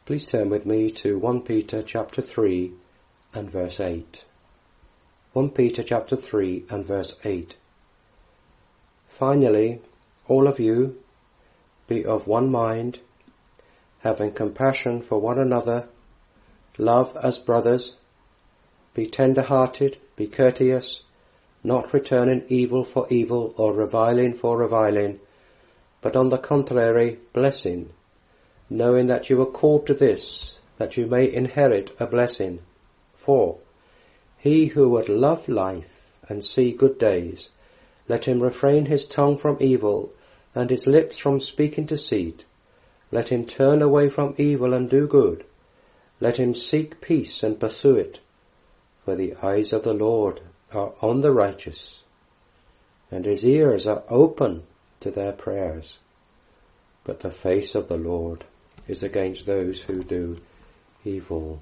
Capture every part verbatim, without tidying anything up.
Please turn with me to First Peter chapter three and verse eight. First Peter chapter three and verse eight. Finally, all of you, be of one mind, having compassion for one another, love as brothers, be tender-hearted, be courteous, not returning evil for evil or reviling for reviling, but on the contrary, blessing, knowing that you were called to this, that you may inherit a blessing. For he who would love life and see good days, let him refrain his tongue from evil and his lips from speaking deceit. Let him turn away from evil and do good. Let him seek peace and pursue it. For the eyes of the Lord are on the righteous, and his ears are open to their prayers. But the face of the Lord is against those who do evil.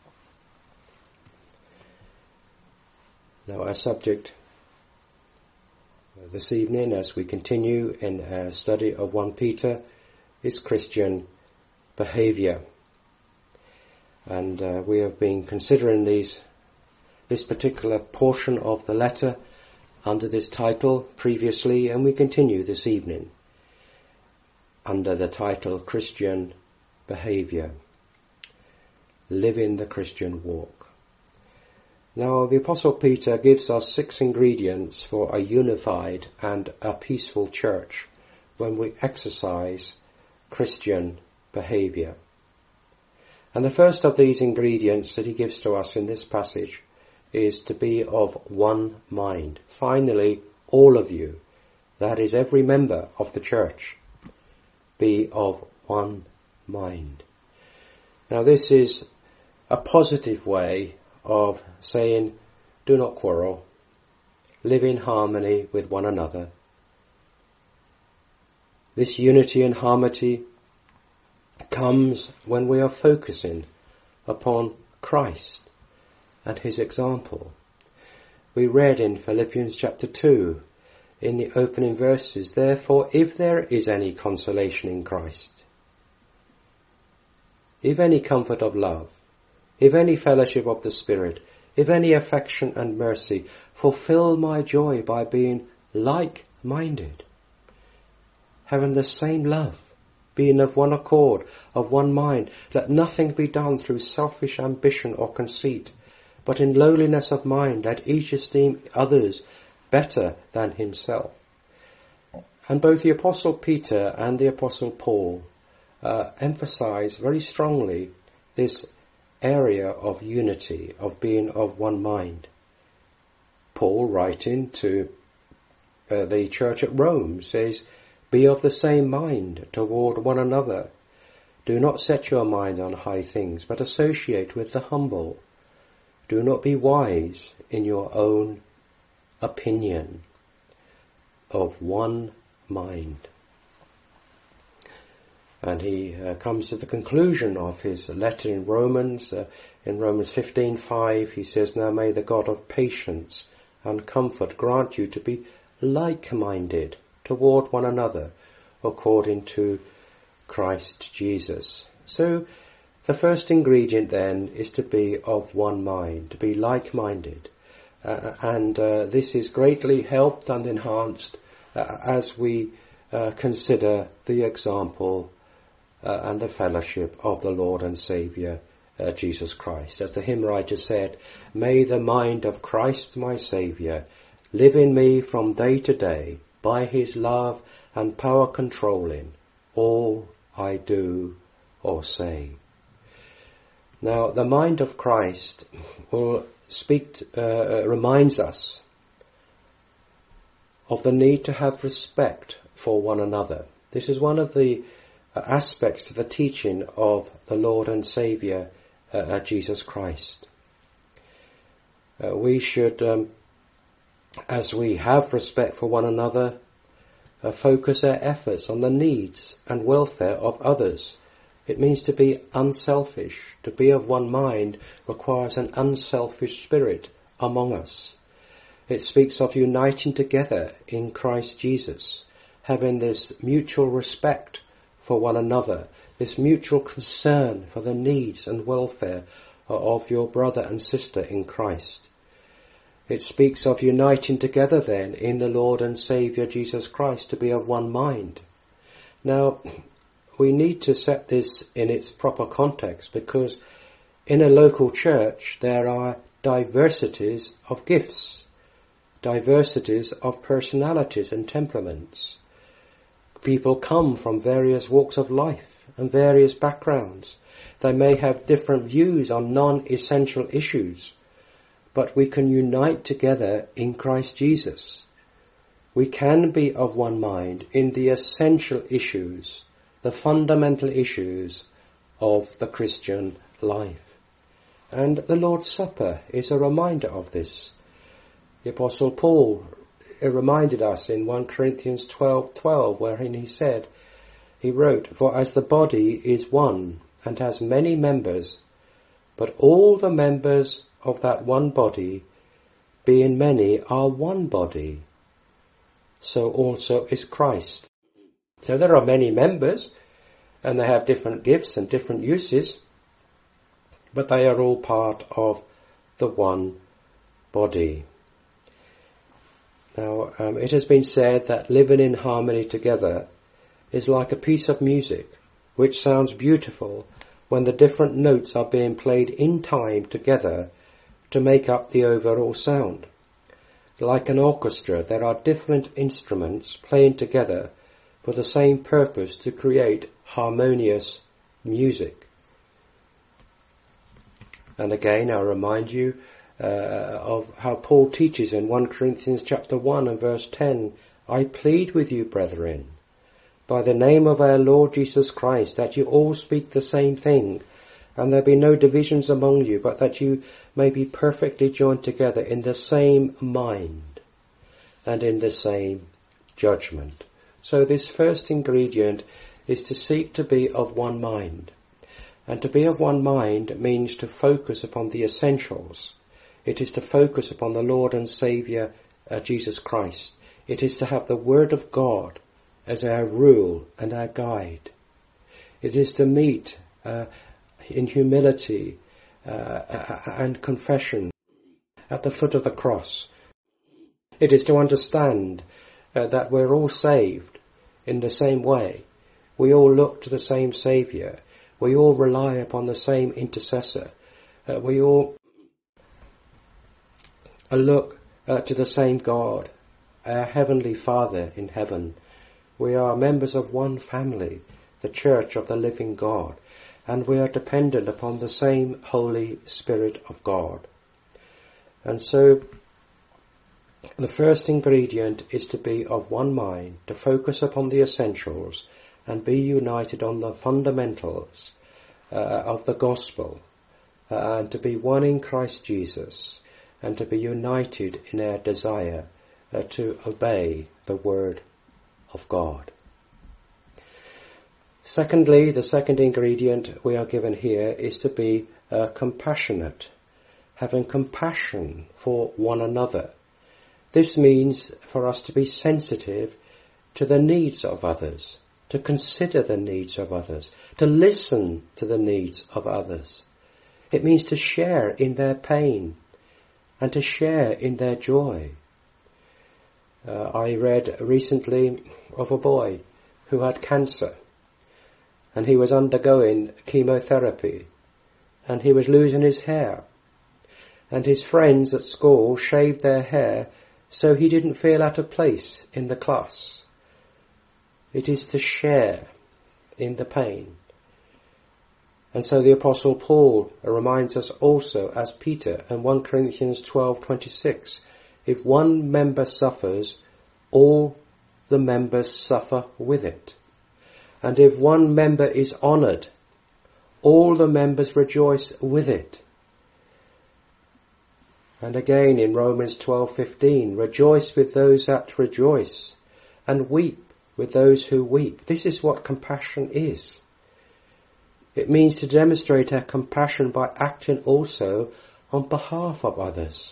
Now our subject this evening, as we continue in our study of First Peter, is Christian behaviour. And uh, we have been considering these this particular portion of the letter under this title previously, and we continue this evening under the title Christian Behaviour, Living the Christian Walk. Now the Apostle Peter gives us six ingredients for a unified and a peaceful church when we exercise Christian behaviour. And the first of these ingredients that he gives to us in this passage is to be of one mind. Finally, all of you, that is every member of the church, be of one mind. Now this is a positive way of saying, do not quarrel, live in harmony with one another. This unity and harmony comes when we are focusing upon Christ and his example. We read in Philippians chapter two, in the opening verses, therefore, if there is any consolation in Christ, if any comfort of love, if any fellowship of the Spirit, if any affection and mercy, fulfill my joy by being like-minded, having the same love, being of one accord, of one mind. Let nothing be done through selfish ambition or conceit, but in lowliness of mind let each esteem others better than himself. And both the Apostle Peter and the Apostle Paul uh, emphasize very strongly this area of unity, of being of one mind. Paul, writing to uh, the church at Rome, says, be of the same mind toward one another. Do not set your mind on high things, but associate with the humble. Do not be wise in your own opinion. Of one mind. And he uh, comes to the conclusion of his letter in Romans. Uh, in Romans fifteen five, he says, now may the God of patience and comfort grant you to be like-minded toward one another, according to Christ Jesus. So, the first ingredient then is to be of one mind, to be like-minded. Uh, and uh, this is greatly helped and enhanced uh, as we uh, consider the example uh, and the fellowship of the Lord and Saviour uh, Jesus Christ. As the hymn writer said, may the mind of Christ my Saviour live in me from day to day, by his love and power controlling all I do or say. Now, the mind of Christ will speak, uh, reminds us of the need to have respect for one another. This is one of the uh, aspects to the teaching of the Lord and Saviour, uh, Jesus Christ. Uh, we should, um, as we have respect for one another, uh, focus our efforts on the needs and welfare of others. It means to be unselfish. To be of one mind requires an unselfish spirit among us. It speaks of uniting together in Christ Jesus, having this mutual respect for one another, this mutual concern for the needs and welfare of your brother and sister in Christ. It speaks of uniting together then in the Lord and Saviour Jesus Christ to be of one mind. Now, we need to set this in its proper context, because in a local church there are diversities of gifts, diversities of personalities and temperaments. People come from various walks of life and various backgrounds. They may have different views on non-essential issues, but we can unite together in Christ Jesus. We can be of one mind in the essential issues, the fundamental issues of the Christian life. And the Lord's Supper is a reminder of this. The Apostle Paul reminded us in First Corinthians twelve twelve, wherein he said, he wrote, "For as the body is one and has many members, but all the members of that one body, being many, are one body, so also is Christ." So there are many members, and they have different gifts and different uses, but they are all part of the one body. Now, um, it has been said that living in harmony together is like a piece of music which sounds beautiful when the different notes are being played in time together to make up the overall sound. Like an orchestra, there are different instruments playing together for the same purpose, to create harmonious music. And again, I remind you uh, of how Paul teaches in First Corinthians chapter one and verse ten, "I plead with you, brethren, by the name of our Lord Jesus Christ, that you all speak the same thing, and there be no divisions among you, but that you may be perfectly joined together in the same mind and in the same judgment." So this first ingredient is to seek to be of one mind. And to be of one mind means to focus upon the essentials. It is to focus upon the Lord and Saviour uh, Jesus Christ. It is to have the Word of God as our rule and our guide. It is to meet uh, in humility uh, and confession at the foot of the cross. It is to understand uh, that we're all saved in the same way. We all look to the same Saviour. We all rely upon the same intercessor. Uh, we all look uh, to the same God, our Heavenly Father in heaven. We are members of one family, the Church of the Living God, and we are dependent upon the same Holy Spirit of God. And so the first ingredient is to be of one mind, to focus upon the essentials and be united on the fundamentals uh, of the gospel, uh, and to be one in Christ Jesus, and to be united in our desire uh, to obey the word of God. Secondly, the second ingredient we are given here is to be uh, compassionate, having compassion for one another. This means for us to be sensitive to the needs of others, to consider the needs of others, to listen to the needs of others. It means to share in their pain and to share in their joy. Uh, I read recently of a boy who had cancer, and he was undergoing chemotherapy, and he was losing his hair, and his friends at school shaved their hair so he didn't feel out of place in the class. It is to share in the pain. And so the Apostle Paul reminds us also, as Peter in First Corinthians twelve twenty-six, if one member suffers, all the members suffer with it. And if one member is honoured, all the members rejoice with it. And again in Romans twelve fifteen, rejoice with those that rejoice, and weep with those who weep. This is what compassion is. It means to demonstrate our compassion by acting also on behalf of others.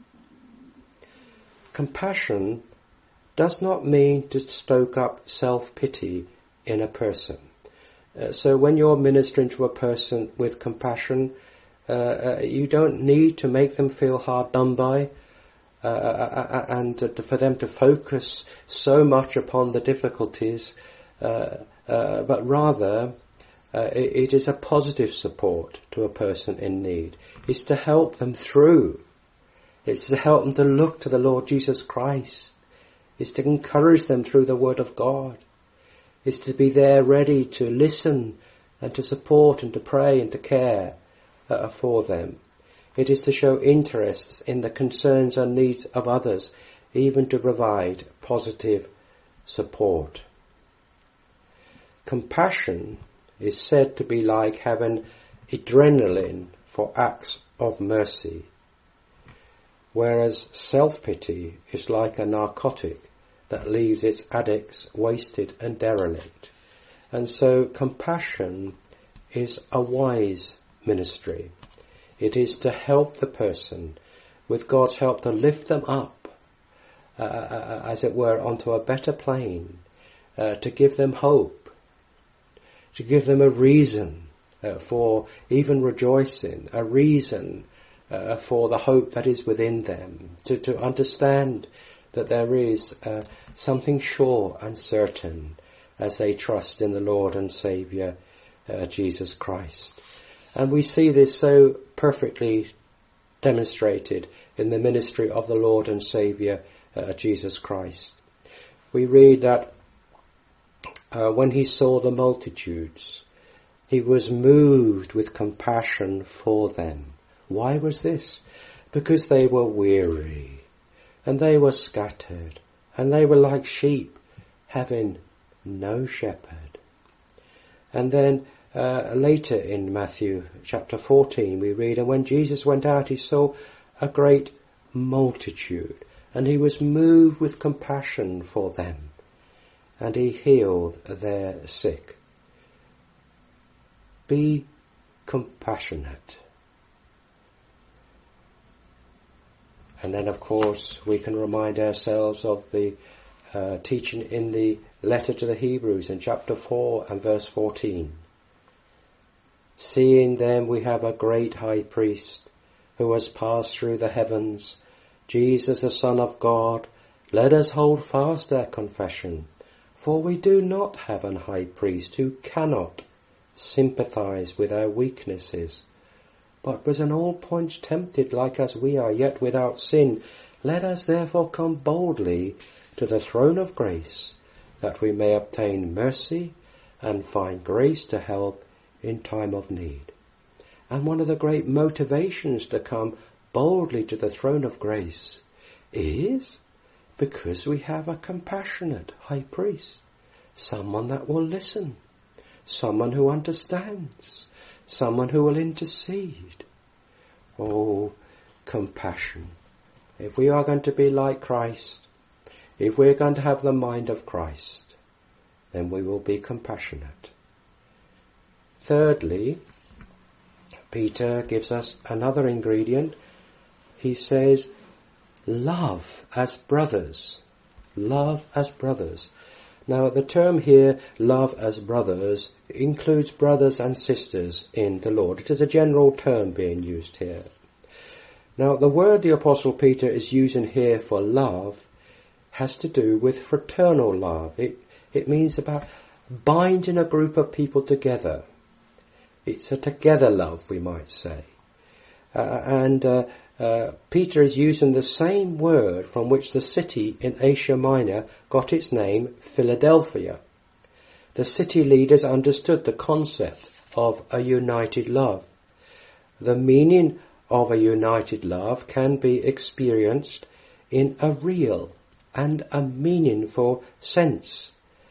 Compassion does not mean to stoke up self-pity in a person. Uh, so when you're ministering to a person with compassion, uh, uh, you don't need to make them feel hard done by, uh, uh, and to, for them to focus so much upon the difficulties, uh, uh, but rather uh, it, it is a positive support to a person in need. It's to help them through. It's to help them to look to the Lord Jesus Christ. It's to encourage them through the Word of God. It's to be there ready to listen and to support and to pray and to care uh, for them. It is to show interest in the concerns and needs of others, even to provide positive support. Compassion is said to be like having adrenaline for acts of mercy, whereas self-pity is like a narcotic that leaves its addicts wasted and derelict. And so compassion is a wise ministry. It is to help the person, with God's help, to lift them up, uh, as it were, onto a better plane, uh, to give them hope, to give them a reason uh, for even rejoicing, a reason uh, for the hope that is within them, to, to understand that there is uh, something sure and certain as they trust in the Lord and Saviour, uh, Jesus Christ. And we see this so perfectly demonstrated in the ministry of the Lord and Saviour, uh, Jesus Christ. We read that uh, when he saw the multitudes, he was moved with compassion for them. Why was this? Because they were weary, and they were scattered, and they were like sheep having no shepherd. And then uh, later in Matthew chapter fourteen we read, and when Jesus went out he saw a great multitude, and he was moved with compassion for them, and he healed their sick. Be compassionate. And then, of course, we can remind ourselves of the uh, teaching in the letter to the Hebrews in chapter four and verse fourteen. Seeing then we have a great high priest who has passed through the heavens, Jesus the Son of God, let us hold fast our confession. For we do not have an high priest who cannot sympathize with our weaknesses, but was in all points tempted like as we are, yet without sin. Let us therefore come boldly to the throne of grace, that we may obtain mercy and find grace to help in time of need. And one of the great motivations to come boldly to the throne of grace is because we have a compassionate high priest, someone that will listen, someone who understands, someone who will intercede. Oh, compassion. If we are going to be like Christ, if we're going to have the mind of Christ, then we will be compassionate. Thirdly, Peter gives us another ingredient. He says, love as brothers. Love as brothers. Now, the term here, love as brothers, includes brothers and sisters in the Lord. It is a general term being used here. Now, the word the Apostle Peter is using here for love has to do with fraternal love. It, it means about binding a group of people together. It's a together love, we might say. Uh, and uh, uh, Peter is using the same word from which the city in Asia Minor got its name, Philadelphia. The city leaders understood the concept of a united love. The meaning of a united love can be experienced in a real and a meaningful sense.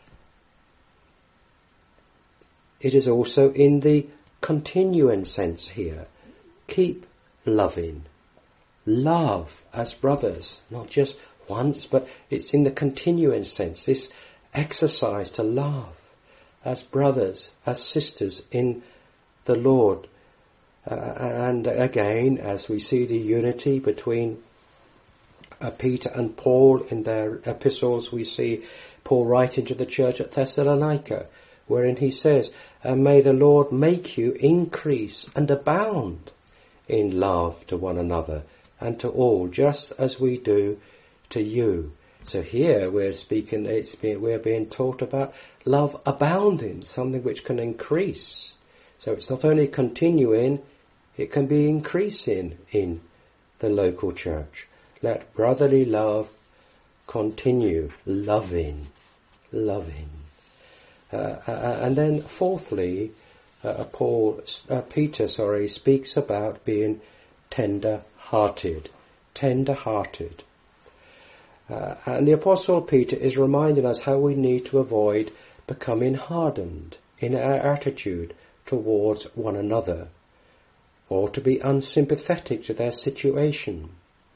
It is also in the continuing sense here. Keep loving. Love as brothers, not just once, but it's in the continuing sense. This exercise to love as brothers, as sisters in the Lord. Uh, and again, as we see the unity between uh, Peter and Paul in their epistles, we see Paul writing to the church at Thessalonica, wherein he says, And may the Lord make you increase and abound in love to one another and to all, just as we do to you. So here we're speaking, it's being, we're being taught about love abounding, something which can increase. So it's not only continuing, it can be increasing in the local church. Let brotherly love continue, loving, loving. Uh, uh, and then fourthly, uh, Paul, uh, Peter, sorry, speaks about being tender-hearted, tender-hearted. Uh, and the Apostle Peter is reminding us how we need to avoid becoming hardened in our attitude towards one another, or to be unsympathetic to their situation.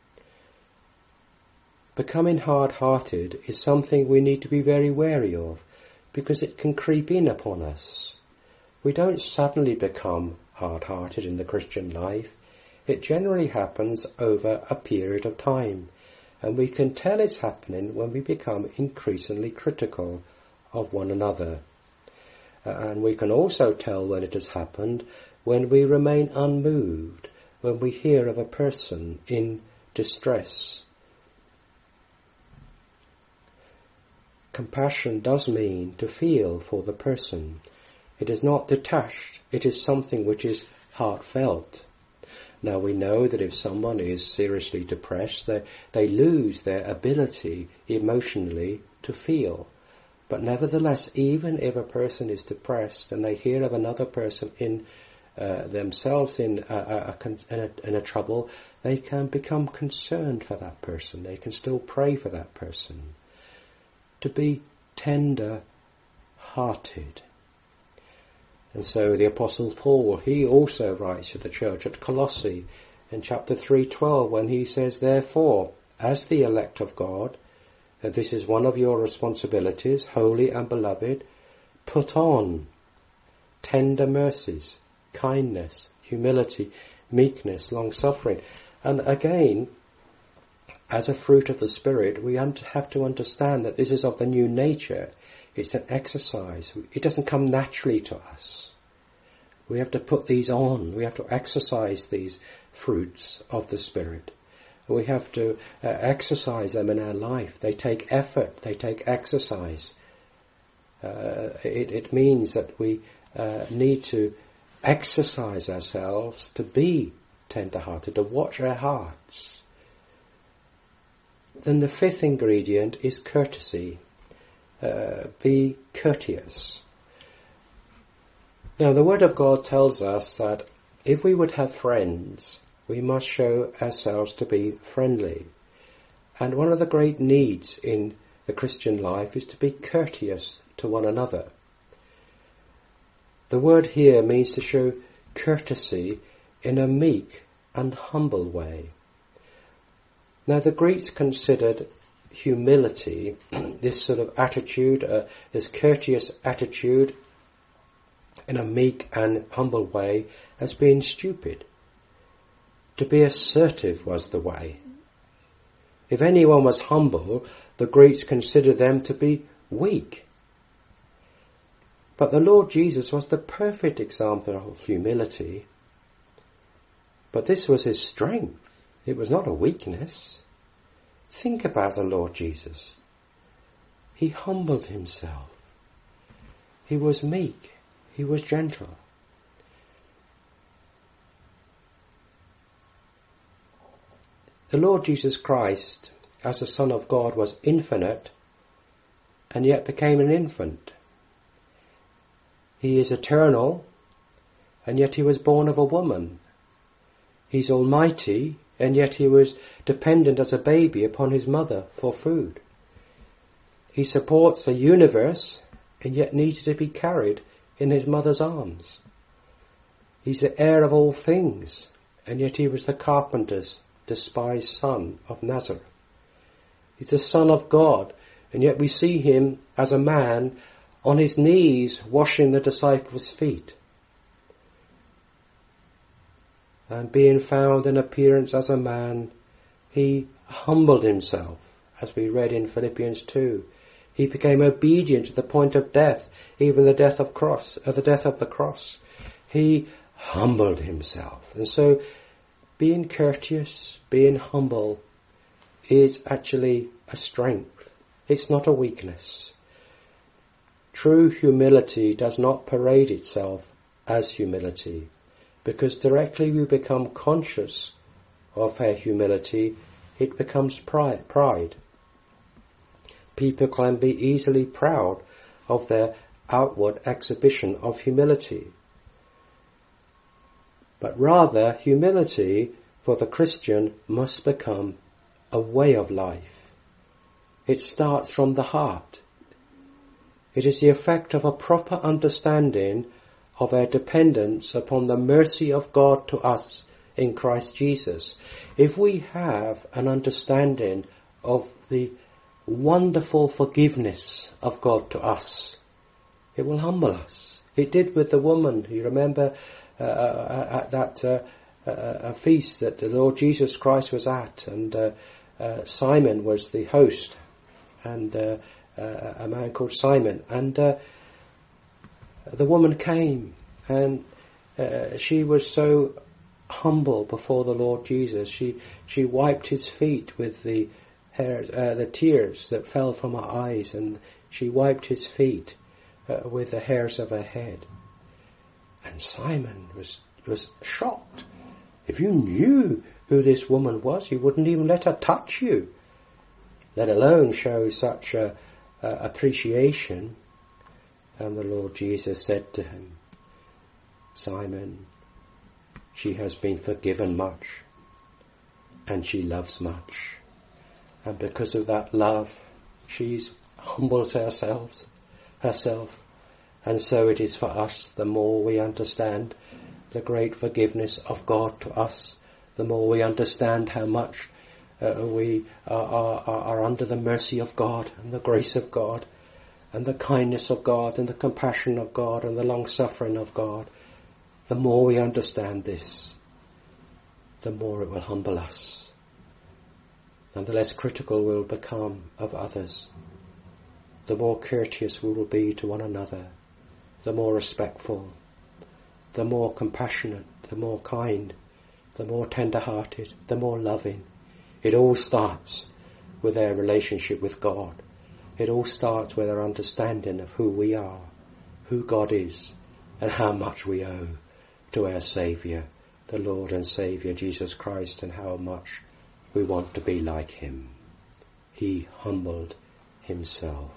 Becoming hard-hearted is something we need to be very wary of, because it can creep in upon us. We don't suddenly become hard-hearted in the Christian life. It generally happens over a period of time, and we can tell it's happening when we become increasingly critical of one another. Uh, and we can also tell when it has happened when we remain unmoved, when we hear of a person in distress. Compassion does mean to feel for the person. It is not detached. It is something which is heartfelt. Now we know that if someone is seriously depressed, they, they lose their ability emotionally to feel. But nevertheless, even if a person is depressed and they hear of another person in uh, themselves in a, a, a, in, a, in a trouble, they can become concerned for that person. They can still pray for that person. To be tender-hearted. And so the Apostle Paul, he also writes to the church at Colossae in chapter three twelve when he says, therefore, as the elect of God, and this is one of your responsibilities, holy and beloved, put on tender mercies, kindness, humility, meekness, long-suffering. And again, as a fruit of the Spirit, we have to understand that this is of the new nature. It's an exercise. It doesn't come naturally to us. We have to put these on. We have to exercise these fruits of the Spirit. We have to uh, exercise them in our life. They take effort. They take exercise. Uh, it, it means that we uh, need to exercise ourselves to be tender-hearted, to watch our hearts. Then the fifth ingredient is courtesy. Uh, be courteous. Now the Word of God tells us that if we would have friends, we must show ourselves to be friendly. And one of the great needs in the Christian life is to be courteous to one another. The word here means to show courtesy in a meek and humble way. Now the Greeks considered humility, this sort of attitude, uh, this courteous attitude in a meek and humble way, as being stupid. To be assertive was the way. If anyone was humble, the Greeks considered them to be weak. But the Lord Jesus was the perfect example of humility. But this was his strength. It was not a weakness. Think about the Lord Jesus. He humbled himself. He was meek. He was gentle. The Lord Jesus Christ, as the Son of God, was infinite and yet became an infant. He is eternal and yet he was born of a woman. He's almighty and yet he was dependent as a baby upon his mother for food. He supports a universe and yet needed to be carried in his mother's arms. He's the heir of all things and yet he was the carpenter's despised son of Nazareth. He's the Son of God and yet we see him as a man on his knees washing the disciples' feet. And being found in appearance as a man, he humbled himself, as we read in Philippians two. He became obedient to the point of death, even the death of cross, uh, the death of the cross. He humbled himself. And so being courteous, being humble is actually a strength. It's not a weakness. True humility does not parade itself as humility, because directly we become conscious of our humility, it becomes pride. pride. People can be easily proud of their outward exhibition of humility. But rather, humility for the Christian must become a way of life. It starts from the heart. It is the effect of a proper understanding of our dependence upon the mercy of God to us in Christ Jesus. If we have an understanding of the wonderful forgiveness of God to us, it will humble us. It did with the woman, you remember, uh, at that uh, uh, feast that the Lord Jesus Christ was at, and uh, uh, Simon was the host, and uh, uh, a man called Simon, and uh, the woman came, and uh, she was so humble before the Lord Jesus. She she wiped his feet with the hair, uh, the tears that fell from her eyes, and she wiped his feet uh, with the hairs of her head. And Simon was was shocked. If you knew who this woman was, you wouldn't even let her touch you, let alone show such a, a appreciation. And the Lord Jesus said to him, Simon, she has been forgiven much, and she loves much. And because of that love, she humbles herself, herself. And so it is for us. The more we understand the great forgiveness of God to us, the more we understand how much uh, we are, are, are under the mercy of God and the grace of God and the kindness of God and the compassion of God and the long-suffering of God. The more we understand this, the more it will humble us, and the less critical we'll become of others. The more courteous we will be to one another, the more respectful, the more compassionate, the more kind, the more tender-hearted, the more loving. It all starts with our relationship with God. It all starts with our understanding of who we are, who God is, and how much we owe to our Saviour, the Lord and Saviour Jesus Christ, and how much we want to be like him. He humbled himself.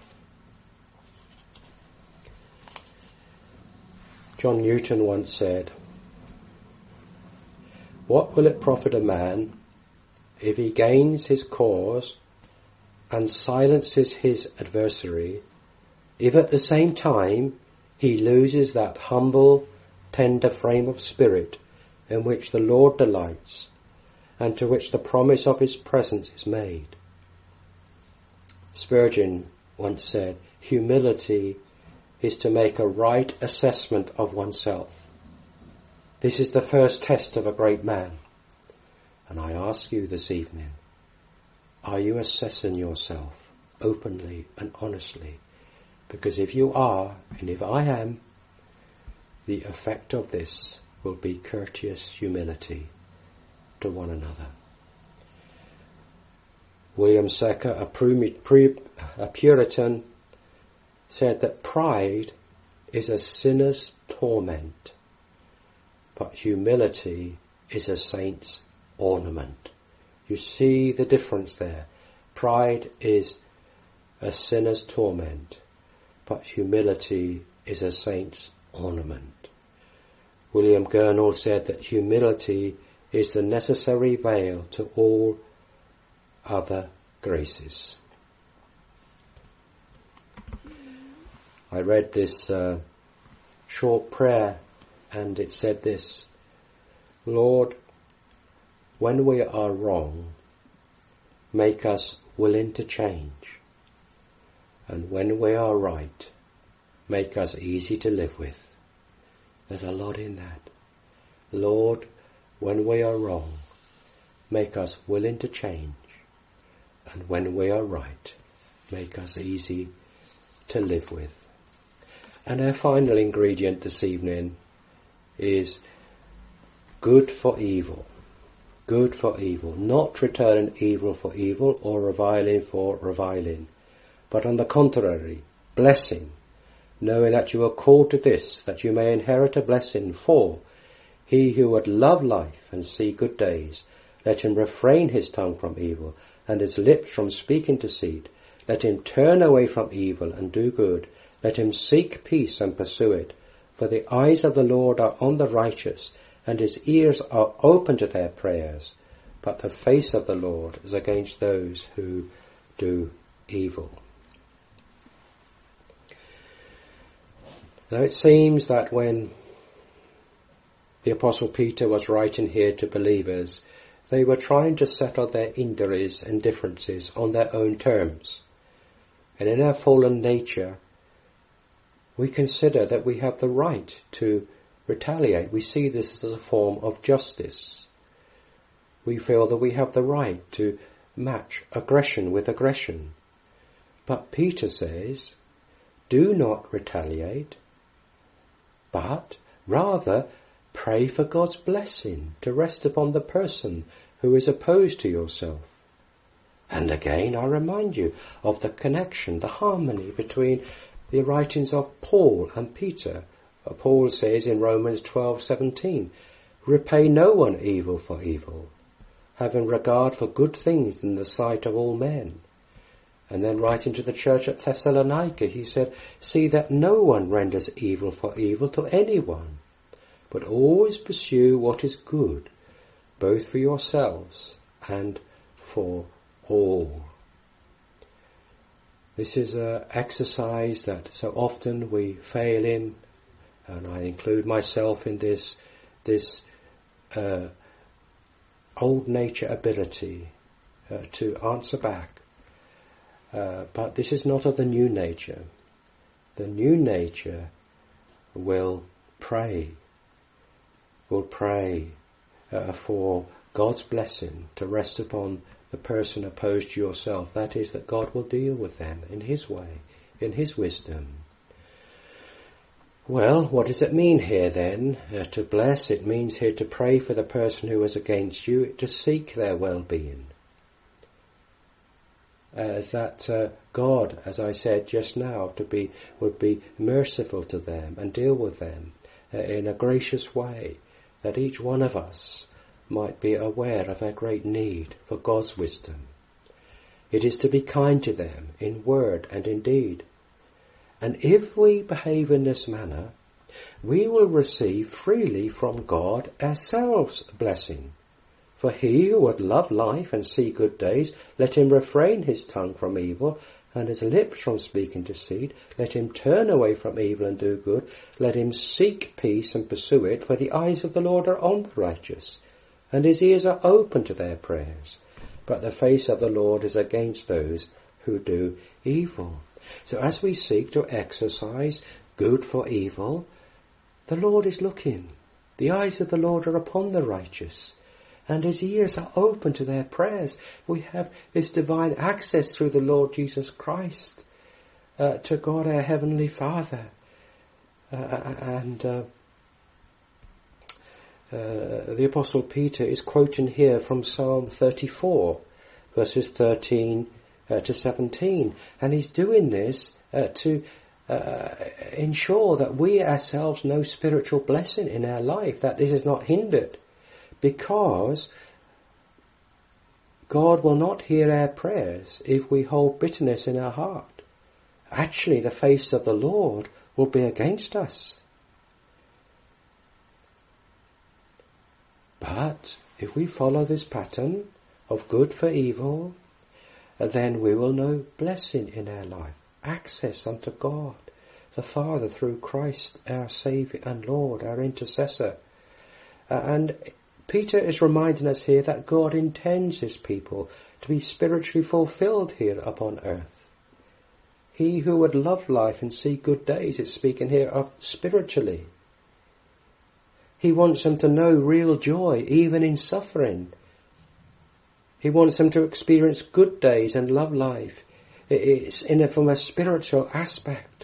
John Newton once said, "What will it profit a man if he gains his cause and silences his adversary, if at the same time he loses that humble, tender frame of spirit in which the Lord delights, and to which the promise of his presence is made?" Spurgeon once said, "Humility is to make a right assessment of oneself. This is the first test of a great man." And I ask you this evening, are you assessing yourself openly and honestly? Because if you are, and if I am, the effect of this will be courteous humility to one another. William Secker, a, pre- a Puritan, said that pride is a sinner's torment, but humility is a saint's ornament. You see the difference there. Pride is a sinner's torment, but humility is a saint's ornament. William Gurnall said that humility is the necessary veil to all other graces. I read this uh, short prayer, and it said this: Lord, when we are wrong, make us willing to change, and when we are right, make us easy to live with. There's a lot in that. Lord, when we are wrong, make us willing to change, and when we are right, make us easy to live with. And our final ingredient this evening is good for evil. Good for evil. Not returning evil for evil or reviling for reviling, but on the contrary, blessing, knowing that you are called to this, that you may inherit a blessing. For he who would love life and see good days, let him refrain his tongue from evil and his lips from speaking deceit. Let him turn away from evil and do good. Let him seek peace and pursue it. For the eyes of the Lord are on the righteous, and his ears are open to their prayers. But the face of the Lord is against those who do evil. Now it seems that when the Apostle Peter was writing here to believers, they were trying to settle their injuries and differences on their own terms. And in our fallen nature, we consider that we have the right to retaliate. We see this as a form of justice. We feel that we have the right to match aggression with aggression. But Peter says, do not retaliate, but rather pray for God's blessing to rest upon the person who is opposed to yourself. And again, I remind you of the connection, the harmony between the writings of Paul and Peter. Paul says in Romans twelve seventeen, repay no one evil for evil, having regard for good things in the sight of all men. And then writing to the church at Thessalonica, he said, see that no one renders evil for evil to anyone, but always pursue what is good, both for yourselves and for all. This is an exercise that so often we fail in, and I include myself in this, this uh, old nature ability uh, to answer back. Uh, but this is not of the new nature. The new nature will pray, will pray uh, for God's blessing to rest upon the person opposed to yourself. That is, that God will deal with them in his way, in his wisdom. Well, what does it mean here then? Uh, to bless, it means here to pray for the person who is against you, to seek their well-being. Uh, that uh, God, as I said just now, to be would be merciful to them and deal with them uh, in a gracious way, that each one of us might be aware of our great need for God's wisdom. It is to be kind to them in word and in deed. And if we behave in this manner, we will receive freely from God ourselves blessing. For he who would love life and see good days, let him refrain his tongue from evil and his lips from speaking deceit. Let him turn away from evil and do good. Let him seek peace and pursue it. For the eyes of the Lord are on the righteous, and his ears are open to their prayers. But the face of the Lord is against those who do evil. So as we seek to exercise good for evil, the Lord is looking. The eyes of the Lord are upon the righteous, and his ears are open to their prayers. We have this divine access through the Lord Jesus Christ uh, to God our Heavenly Father. Uh, and uh, uh, the Apostle Peter is quoting here from Psalm thirty-four, verses thirteen uh, to seventeen. And he's doing this uh, to uh, ensure that we ourselves know spiritual blessing in our life, that this is not hindered. Because God will not hear our prayers if we hold bitterness in our heart. Actually, the face of the Lord will be against us. But if we follow this pattern of good for evil, then we will know blessing in our life, access unto God, the Father, through Christ our Saviour and Lord, our intercessor. Uh, and Peter is reminding us here that God intends his people to be spiritually fulfilled here upon earth. He who would love life and see good days, it's speaking here of spiritually. He wants them to know real joy, even in suffering. He wants them to experience good days and love life. It's in a, from a spiritual aspect.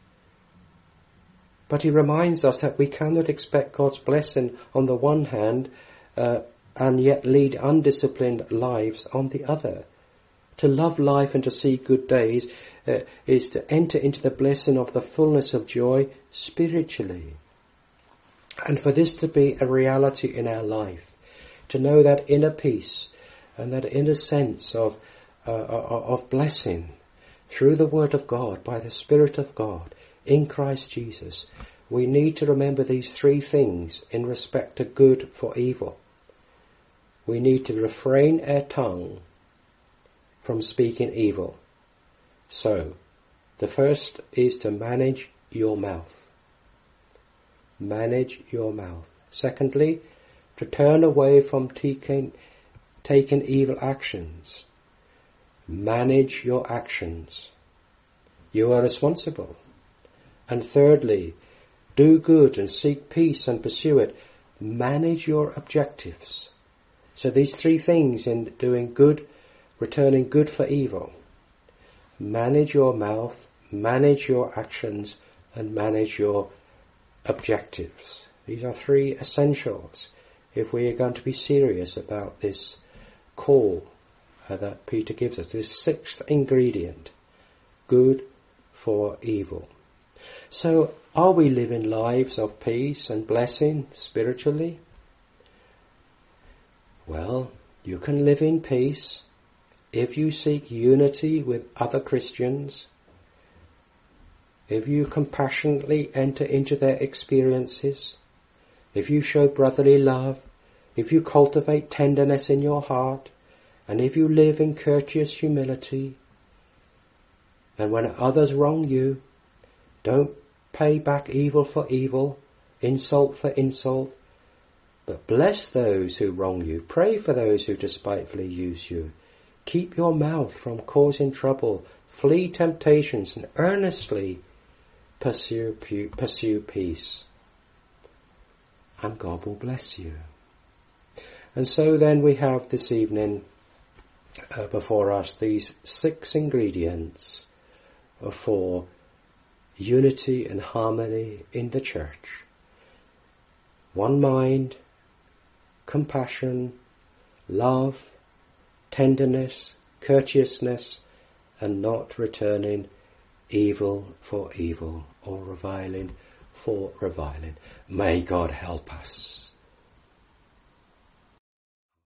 But he reminds us that we cannot expect God's blessing on the one hand uh, and yet lead undisciplined lives on the other. To love life and to see good days uh, is to enter into the blessing of the fullness of joy spiritually. And for this to be a reality in our life, to know that inner peace and that inner sense of uh, of blessing through the Word of God, by the Spirit of God, in Christ Jesus, we need to remember these three things in respect to good for evil. We need to refrain our tongue from speaking evil. So, the first is to manage your mouth. Manage your mouth. Secondly, to turn away from taking, taking evil actions. Manage your actions. You are responsible. And thirdly, do good and seek peace and pursue it. Manage your objectives. So these three things in doing good, returning good for evil. Manage your mouth, manage your actions, and manage your objectives. These are three essentials if we are going to be serious about this call uh, that Peter gives us, this sixth ingredient, good for evil. So, are we living lives of peace and blessing spiritually? Well, you can live in peace if you seek unity with other Christians, if you compassionately enter into their experiences, if you show brotherly love, if you cultivate tenderness in your heart, and if you live in courteous humility, and when others wrong you, don't pay back evil for evil, insult for insult, but bless those who wrong you. Pray for those who despitefully use you. Keep your mouth from causing trouble. Flee temptations and earnestly pursue, pursue peace. And God will bless you. And so then we have this evening uh, before us these six ingredients for unity and harmony in the church. One mind, compassion, love, tenderness, courteousness, and not returning evil for evil or reviling for reviling. May God help us.